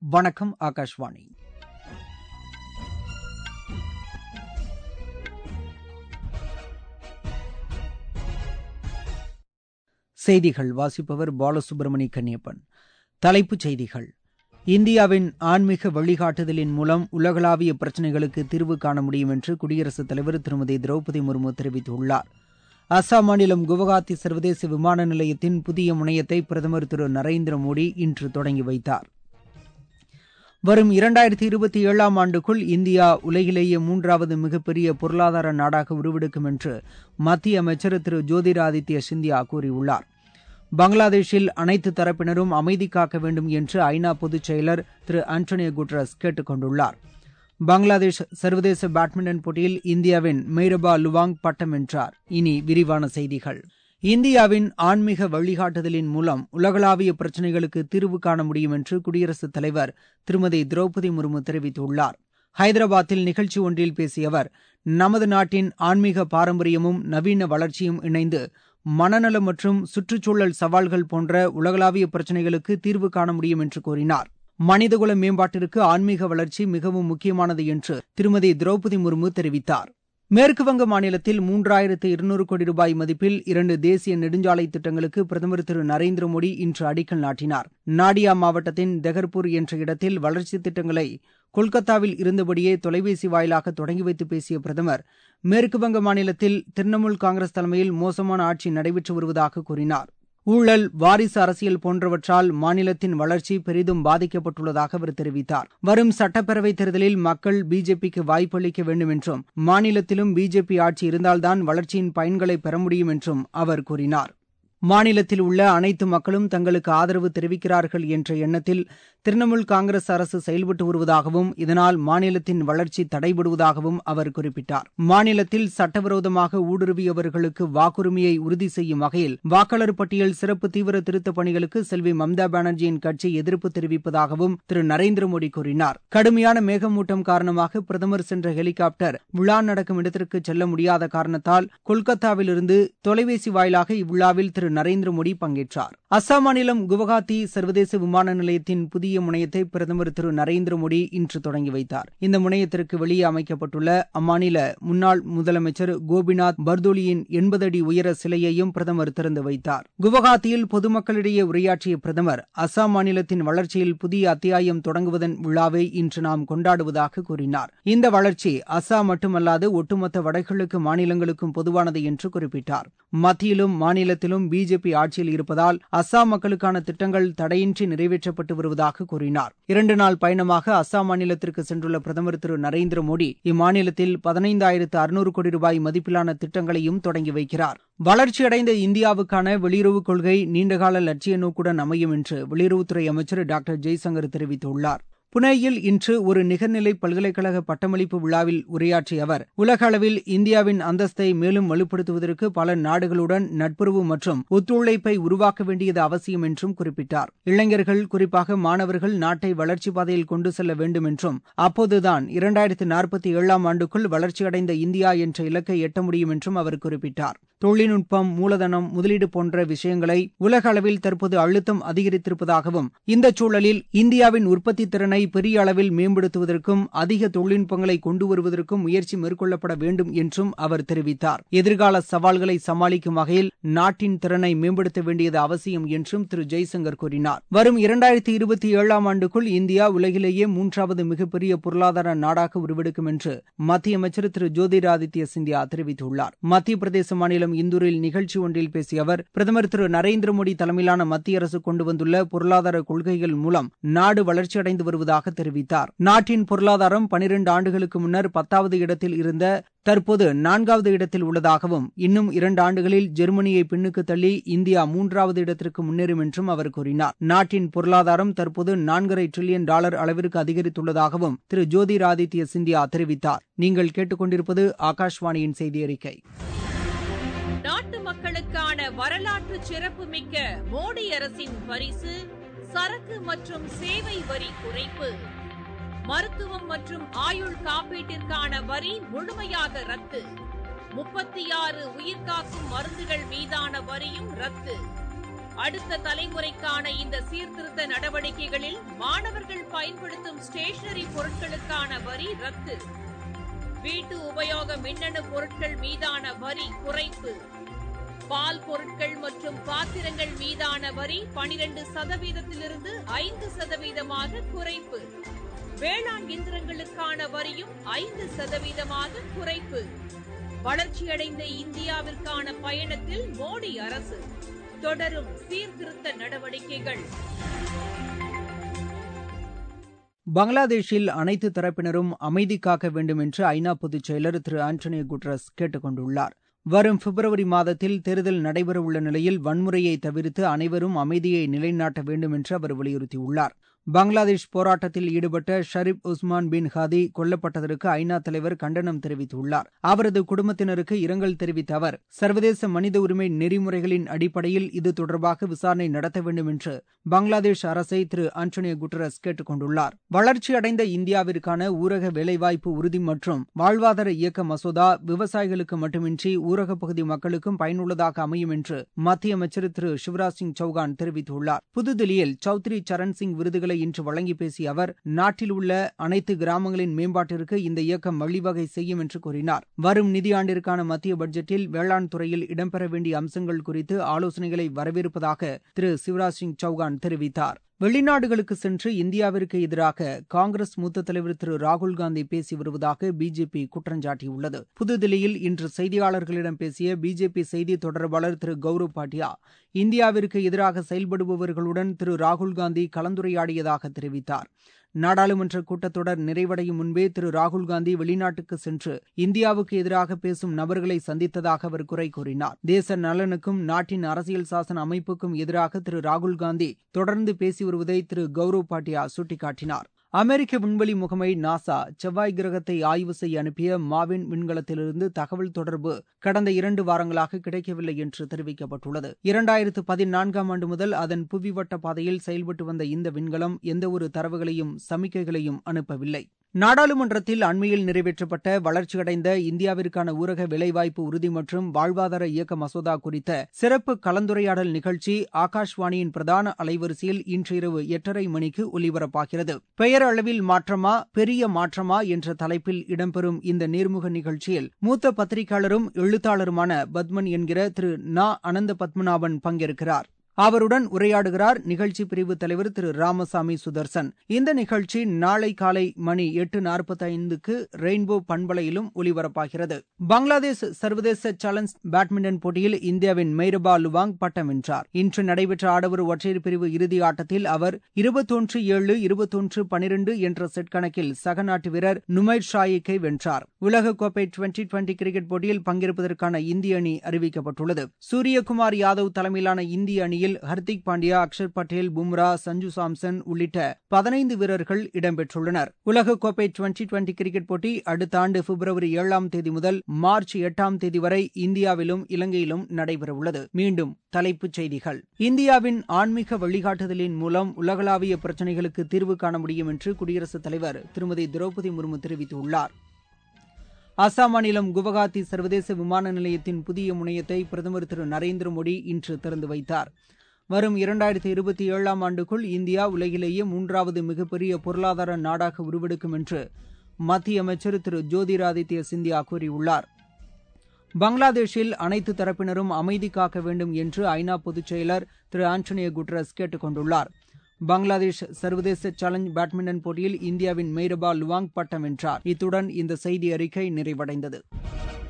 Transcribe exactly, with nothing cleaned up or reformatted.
வணக்கம் ஆகாஷ்வாணி. செய்திகள் வாசிப்பவர் பாலசுப்ரமணி கன்னியப்பன். தலைப்புச் செய்திகள். இந்தியாவின் ஆன்மீக வழிகாட்டுதலின் மூலம் உலகளாவிய பிரச்சினைகளுக்கு தீர்வு காண முடியும் என்று குடியரசுத் தலைவர் திருமதி திரௌபதி முர்மு தெரிவித்துள்ளார். அசாம் மாநிலம் குவஹாத்தி சர்வதேச விமான நிலையத்தின் புதிய முனையத்தை பிரதமர் திரு நரேந்திர மோடி இன்று தொடங்கி வைத்தார். வரும் இரண்டாயிரத்தி இருபத்தி ஏழாம் ஆண்டுக்குள் இந்தியா உலகிலேயே மூன்றாவது மிகப்பெரிய பொருளாதார நாடாக உருவெடுக்கும் என்று மத்திய அமைச்சர் திரு ஜோதிராதித்ய சிந்தியா கூறியுள்ளார். பங்களாதேஷில் அனைத்து தரப்பினரும் அமைதி காக்க வேண்டும் என்று ஐநா பொதுச் செயலர் திரு ஆண்டோனியோ குட்ரஸ் கேட்டுக் கொண்டுள்ளார். பங்களாதேஷ் சர்வதேச பேட்மிண்டன் போட்டியில் இந்தியாவின் மெய்ரபா லுவாங் பட்டம் வென்றார். இனி விரிவான செய்திகள். இந்தியாவின் ஆன்மீக வழிகாட்டுதலின் மூலம் உலகளாவிய பிரச்சினைகளுக்கு தீர்வு காண முடியும் என்று குடியரசுத் தலைவர் திருமதி திரௌபதி முர்மு தெரிவித்துள்ளார். ஹைதராபாத்தில் நிகழ்ச்சி ஒன்றில் பேசிய அவர், நமது நாட்டின் ஆன்மீக பாரம்பரியமும் நவீன வளர்ச்சியும் இணைந்து மனநலம் மற்றும் சுற்றுச்சூழல் சவால்கள் போன்ற உலகளாவிய பிரச்சினைகளுக்கு தீர்வு காண முடியும் என்று கூறினார். மனிதகுல மேம்பாட்டிற்கு ஆன்மீக வளர்ச்சி மிகவும் முக்கியமானது என்று திருமதி திரௌபதி முர்மு தெரிவித்தார். மேற்குவங்க மாநிலத்தில் மூன்றாயிரத்து இருநூறு கோடி ரூபாய் மதிப்பில் இரண்டு தேசிய நெடுஞ்சாலை திட்டங்களுக்கு பிரதமர் திரு நரேந்திர மோடி இன்று அடிக்கல் நாட்டினார். நாடியா மாவட்டத்தின் தெகர்பூர் என்ற இடத்தில் வளர்ச்சித் திட்டங்களை கொல்கத்தாவில் இருந்தபடியே தொலைபேசி வாயிலாக தொடங்கி வைத்து பேசிய பிரதமர், மேற்குவங்க மாநிலத்தில் திரிணாமுல் காங்கிரஸ் தலைமையில் மோசமான ஆட்சி நடைபெற்று வருவதாக கூறினார். ஊழல், வாரிசு அரசியல் போன்றவற்றால் மாநிலத்தின் வளர்ச்சி பெரிதும் பாதிக்கப்பட்டுள்ளதாக அவர் தெரிவித்தார். வரும் சட்டப்பேரவைத் தேர்தலில் மக்கள் பிஜேபிக்கு வாய்ப்பளிக்க வேண்டும் என்றும், மாநிலத்திலும் பிஜேபி ஆட்சி இருந்தால்தான் வளர்ச்சியின் பயன்களை பெற முடியும் என்றும் அவர் கூறினார். மாநிலத்தில் உள்ள அனைத்து மக்களும் தங்களுக்கு ஆதரவு தெரிவிக்கிறார்கள் என்ற எண்ணத்தில் திரிணாமுல் காங்கிரஸ் அரசு செயல்பட்டு வருவதாகவும், இதனால் மாநிலத்தின் வளர்ச்சி தடைபடுவதாகவும் அவர் குறிப்பிட்டார். மாநிலத்தில் சட்டவிரோதமாக ஊடுருவியவர்களுக்கு வாக்குரிமையை உறுதி செய்யும் வகையில் வாக்காளர் பட்டியல் சிறப்பு தீவிர திருத்தப் பணிகளுக்கு செல்வி மம்தா பானர்ஜியின் கட்சி எதிர்ப்பு தெரிவிப்பதாகவும் திரு நரேந்திர மோடி கூறினார். கடுமையான மேகமூட்டம் காரணமாக பிரதமர் சென்ற ஹெலிகாப்டர் விழா நடக்கும் இடத்திற்கு செல்ல முடியாத காரணத்தால் கொல்கத்தாவிலிருந்து தொலைபேசி வாயிலாக இவ்விழாவில் திரு நரேந்திர மோடி பங்கேற்றார். அசாம் மாநிலம் குவஹாத்தி சர்வதேச விமான நிலையத்தின் புதிய முனையத்தை பிரதமர் திரு நரேந்திர மோடி இன்று தொடங்கி வைத்தார். இந்த முனையத்திற்கு வெளியே அமைக்கப்பட்டுள்ள அம்மாநில முன்னாள் முதலமைச்சர் கோபிநாத் பர்தோலியின் எண்பது அடி உயர சிலையையும் பிரதமர் திறந்து வைத்தார். குவஹாத்தியில் பொதுமக்களிடையே உரையாற்றிய பிரதமர், அசாம் மாநிலத்தின் வளர்ச்சியில் புதிய அத்தியாயம் தொடங்குவதன் விழாவை இன்று நாம் கொண்டாடுவதாக கூறினார். இந்த வளர்ச்சி அசாம் மட்டுமல்லாது ஒட்டுமொத்த வடகிழக்கு மாநிலங்களுக்கும் பொதுவானது என்று குறிப்பிட்டார். மத்தியிலும் மாநிலத்திலும் பிஜேபி ஆட்சியில் இருப்பதால் அசாம் மக்களுக்கான திட்டங்கள் தடையின்றி நிறைவேற்றப்பட்டு வருவதாக கூறினார். இரண்டு நாள் பயணமாக அசாம் மாநிலத்திற்கு சென்றுள்ள பிரதமர் திரு நரேந்திர மோடி இம்மாநிலத்தில் பதினைந்தாயிரத்து அறுநூறு கோடி ரூபாய் மதிப்பிலான திட்டங்களையும் தொடங்கி வைக்கிறார். வளர்ச்சியடைந்த இந்தியாவுக்கான வெளியுறவுக் கொள்கை நீண்டகால லட்சிய நோக்குடன் அமையும் என்று வெளியுறவுத்துறை அமைச்சர் டாக்டர் ஜெய்சங்கர் தெரிவித்துள்ளார். புனேயில் இன்று ஒரு நிகர்நிலை பல்கலைக்கழக பட்டமளிப்பு விழாவில் உரையாற்றிய அவர், உலக அளவில் இந்தியாவின் அந்தஸ்தை மேலும் வலுப்படுத்துவதற்கு பல நாடுகளுடன் நட்புறவு மற்றும் ஒத்துழைப்பை உருவாக்க வேண்டியது அவசியம் என்றும் குறிப்பிட்டார். இளைஞர்கள், குறிப்பாக மாணவர்கள் நாட்டை வளர்ச்சி பாதையில் கொண்டு செல்ல வேண்டும் என்றும், அப்போதுதான் இரண்டாயிரத்து நாற்பத்தி ஏழாம் ஆண்டுக்குள் வளர்ச்சியடைந்த இந்தியா என்ற இலக்கை எட்ட முடியும் என்றும் அவர் குறிப்பிட்டார். தொழில்நுட்பம், மூலதனம், முதலீடு போன்ற விஷயங்களை உலக அளவில் தற்போது அழுத்தம் அதிகரித்திருப்பதாகவும், இந்த சூழலில் இந்தியாவின் உற்பத்தி திறனை பெரிய அளவில் மேம்படுத்துவதற்கும் அதிக தொழில்நுட்பங்களை கொண்டு வருவதற்கும் முயற்சி மேற்கொள்ளப்பட வேண்டும் என்றும் அவர் தெரிவித்தார். எதிர்கால சவால்களை சமாளிக்கும் வகையில் நாட்டின் திறனை மேம்படுத்த வேண்டியது அவசியம் என்றும் திரு ஜெய்சங்கர் கூறினார். வரும் இரண்டாயிரத்தி இருபத்தி ஏழாம் ஆண்டுக்குள் இந்தியா உலகிலேயே மூன்றாவது மிகப்பெரிய பொருளாதார நாடாக உருவெடுக்கும் என்று மத்திய அமைச்சர் திரு ஜோதிராதித்ய சிந்தியா தெரிவித்துள்ளார். மத்திய பிரதேச மாநிலம் இந்தூரில் நிகழ்ச்சி ஒன்றில் பேசிய அவர், பிரதமர் திரு நரேந்திர மோடி தலைமையிலான மத்திய அரசு கொண்டு வந்துள்ள பொருளாதார கொள்கைகள் மூலம் நாடு வளர்ச்சியடைந்து வருவதாக தெரிவித்தார். நாட்டின் பொருளாதாரம் பனிரண்டு ஆண்டுகளுக்கு முன்னர் பத்தாவது இடத்தில் இருந்த தற்போது நான்காவது இடத்தில் உள்ளதாகவும், இன்னும் இரண்டு ஆண்டுகளில் ஜெர்மனியை பின்னுக்கு தள்ளி இந்தியா மூன்றாவது இடத்திற்கு முன்னேறும் என்றும் அவர் கூறினார். நாட்டின் பொருளாதாரம் தற்போது நான்கரை டிரில்லியன் டாலர் அளவிற்கு அதிகரித்துள்ளதாகவும் திரு ஜோதிராதித்ய சிந்தியா தெரிவித்தார். நீங்கள் கேட்டுக்கொண்டிருப்பது ஆகாஷ்வாணியின் செய்தி அறிக்கை. நாட்டு மக்களுக்கான வரலாற்று சிறப்புமிக்க மோடி அரசின் பரிசு சரக்கு மற்றும் சேவை வரி குறைப்பு. மருத்துவம் மற்றும் ஆயுள் காப்பீட்டிற்கான வரி முழுமையாக ரத்து. முப்பத்தி ஆறு உயிர்காக்கும் மருந்துகள் மீதான வரியும் ரத்து. அடுத்த தலைமுறைக்கான இந்த சீர்திருத்த நடவடிக்கைகளில் மாணவர்கள் பயன்படுத்தும் ஸ்டேஷனரி பொருட்களுக்கான வரி ரத்து, வீட்டு உபயோக மின்னணு பொருட்கள் மீதான வரி குறைப்பு, பால் பொருட்கள் மற்றும் பாத்திரங்கள் மீதான வரி பனிரண்டு சதவீதத்திலிருந்து ஐந்து சதவீதமாக குறைப்பு, வேளாண் இயந்திரங்களுக்கான வரியும் ஐந்து சதவீதமாக குறைப்பு. வளர்ச்சியடைந்த இந்தியாவிற்கான பயணத்தில் மோடி அரசு தொடரும் சீர்திருத்த நடவடிக்கைகள். பங்களாதேஷில் அனைத்து தரப்பினரும் அமைதி காக்க வேண்டும் என்று ஐநா பொதுச் செயலர் திரு ஆண்டனியோ குட்டரஸ் கேட்டுக் கொண்டுள்ளார். வரும் பிப்ரவரி மாதத்தில் தேர்தல் நடைபெறவுள்ள நிலையில் வன்முறையை தவிர்த்து அனைவரும் அமைதியை நிலைநாட்ட வேண்டும் என்று அவர் வலியுறுத்தியுள்ளார். பங்களாதேஷ் போராட்டத்தில் ஈடுபட்ட ஷரீப் உஸ்மான் பின் ஹாதி கொல்லப்பட்டதற்கு ஐநா தலைவர் கண்டனம் தெரிவித்துள்ளார். அவரது குடும்பத்தினருக்கு இரங்கல் தெரிவித்த அவர், சர்வதேச மனித உரிமை நெறிமுறைகளின் அடிப்படையில் இது தொடர்பாக விசாரணை நடத்த வேண்டும் என்று பங்களாதேஷ் அரசை திரு ஆண்டனியோ குட்டரஸ் கேட்டுக் கொண்டுள்ளார். வளர்ச்சியடைந்த இந்தியாவிற்கான ஊரக வேலைவாய்ப்பு உறுதி மற்றும் வாழ்வாதார இயக்க மசோதா விவசாயிகளுக்கு மட்டுமின்றி ஊரகப் பகுதி மக்களுக்கும் பயனுள்ளதாக அமையும் என்று மத்திய அமைச்சர் திரு சிவராஜ் சிங் சௌகான் தெரிவித்துள்ளார். புதுதில்லியில் சௌத்ரி சரண் சிங் விருதுகளை இன்று வழங்கி பேசிய அவர், நாட்டில் உள்ள அனைத்து கிராமங்களின் மேம்பாட்டிற்கு இந்த இயக்கம் வழிவகை செய்யும் என்று கூறினார். வரும் நிதியாண்டிற்கான மத்திய பட்ஜெட்டில் வேளாண் துறையில் இடம்பெற வேண்டிய அம்சங்கள் குறித்து ஆலோசனைகளை வரவேற்பதாக திரு சிவராஜ் சிங் சௌகான் தெரிவித்தார். வெளிநாடுகளுக்கு சென்று இந்தியாவிற்கு எதிராக காங்கிரஸ் மூத்த தலைவர் திரு ராகுல்காந்தி பேசி வருவதாக பிஜேபி குற்றஞ்சாட்டியுள்ளது. புதுதில்லியில் இன்று செய்தியாளர்களிடம் பேசிய பிஜேபி செய்தி தொடர்பாளர் திரு கௌரவ் பாட்டியா, இந்தியாவிற்கு எதிராக செயல்படுபவர்களுடன் திரு ராகுல்காந்தி கலந்துரையாடியதாக தெரிவித்தார். நாடாளுமன்ற கூட்டத்தொடர் நிறைவடையும் முன்பே திரு ராகுல்காந்தி வெளிநாட்டுக்கு சென்று இந்தியாவுக்கு எதிராக பேசும் நபர்களை சந்தித்ததாக அவர் குறை கூறினார். தேச நலனுக்கும் நாட்டின் அரசியல் சாசன அமைப்புக்கும் எதிராக திரு ராகுல்காந்தி தொடர்ந்து பேசி வருவதை திரு கௌரவ் பாட்டியா சுட்டிக்காட்டினார். அமெரிக்க விண்வெளி முகமை நாசா செவ்வாய் கிரகத்தை ஆய்வு செய்ய அனுப்பிய மாவின் விண்கலத்திலிருந்து தகவல் தொடர்பு கடந்த இரண்டு வாரங்களாக கிடைக்கவில்லை என்று தெரிவிக்கப்பட்டுள்ளது. இரண்டாயிரத்து பதினான்காம் ஆண்டு முதல் அதன் புவிவட்ட பாதையில் செயல்பட்டு வந்த இந்த விண்கலம் எந்தவொரு தரவுகளையும் சமிக்கைகளையும் அனுப்பவில்லை. நாடாளுமன்றத்தில் அண்மையில் நிறைவேற்றப்பட்ட வளர்ச்சியடைந்த இந்தியாவிற்கான ஊரக வேலைவாய்ப்பு உறுதி மற்றும் வாழ்வாதார இயக்க மசோதா குறித்த சிறப்பு கலந்துரையாடல் நிகழ்ச்சி ஆகாஷ்வாணியின் பிரதான அலைவரிசையில் இன்று இரவு எட்டரை மணிக்கு ஒலிபரப்பாகிறது. பெயர் அளவில் மாற்றமா பெரிய மாற்றமா என்ற தலைப்பில் இடம்பெறும் இந்த நேர்முக நிகழ்ச்சியில் மூத்த பத்திரிகையாளரும் எழுத்தாளருமான பத்மன் என்கிற திரு நா அனந்த பத்மநாபன் பங்கேற்கிறார். அவருடன் உரையாடுகிறார் நிகழ்ச்சி பிரிவு தலைவர் திரு ராமசாமி சுதர்சன். இந்த நிகழ்ச்சி நாளை காலை மணி எட்டு நாற்பத்தி ஐந்துக்கு ரெயின்போ பண்பலையிலும் ஒலிபரப்பாகிறது. பங்களாதேஷ் சர்வதேச சேலஞ்ச் பேட்மிண்டன் போட்டியில் இந்தியாவின் மெய்ரபா லுவாங் பட்டம் வென்றார். இன்று நடைபெற்ற ஆடவர் ஒற்றையர் பிரிவு இறுதி ஆட்டத்தில் அவர் இருபத்தொன்று ஏழு இருபத்தொன்று பனிரெண்டு என்ற செட் கணக்கில் சக நாட்டு வீரர் நுமைர் ஷாயிக்கை வென்றார். உலகக்கோப்பை டுவெண்டி டுவெண்டி கிரிக்கெட் போட்டியில் பங்கேற்பதற்கான இந்திய அணி அறிவிக்கப்பட்டுள்ளது. சூரியகுமார் யாதவ் தலைமையிலான இந்திய அணியில் ஹர்திக் பாண்டியா, அக்ஷர் பட்டேல், பும்ரா, சஞ்சு சாம்சன் உள்ளிட்ட பதினைந்து வீரர்கள் இடம்பெற்றுள்ளனர். உலகக்கோப்பை டுவெண்டி டுவெண்டி கிரிக்கெட் போட்டி அடுத்த ஆண்டு பிப்ரவரி ஏழாம் தேதி முதல் மார்ச் எட்டாம் தேதி வரை இந்தியாவிலும் இலங்கையிலும் நடைபெறவுள்ளது. மீண்டும் தலைப்புச் செய்திகள். இந்தியாவின் ஆன்மீக வழிகாட்டுதலின் மூலம் உலகளாவிய பிரச்சினைகளுக்கு தீர்வு காண முடியும் என்று குடியரசுத் தலைவர் திருமதி திரௌபதி முர்மு தெரிவித்துள்ளார். அசாம் மாநிலம் குவஹாத்தி சர்வதேச விமான நிலையத்தின் புதிய முனையத்தை பிரதமர் திரு நரேந்திர மோடி இன்று திறந்து வைத்தார். வரும் இரண்டாயிரத்தி இருபத்தி ஏழாம் ஆண்டுக்குள் இந்தியா உலகிலேயே மூன்றாவது மிகப்பெரிய பொருளாதார நாடாக உருவெடுக்கும் என்று மத்திய அமைச்சர் திரு ஜோதிராதித்ய சிந்தியா கூறியுள்ளார். பங்களாதேஷில் அனைத்து தரப்பினரும் அமைதி காக்க வேண்டும் என்று ஐநா பொதுச் செயலர் திரு ஆண்டனியோ குட்டரஸ் கேட்டுக் கொண்டுள்ளார். பங்களாதேஷ் சர்வதேச சேலஞ்ச் பேட்மிண்டன் போட்டியில் இந்தியாவின் மெய்ரபா லுவாங் பட்டம் வென்றார். இத்துடன் இந்த செய்தி அறிக்கை நிறைவடைந்தது.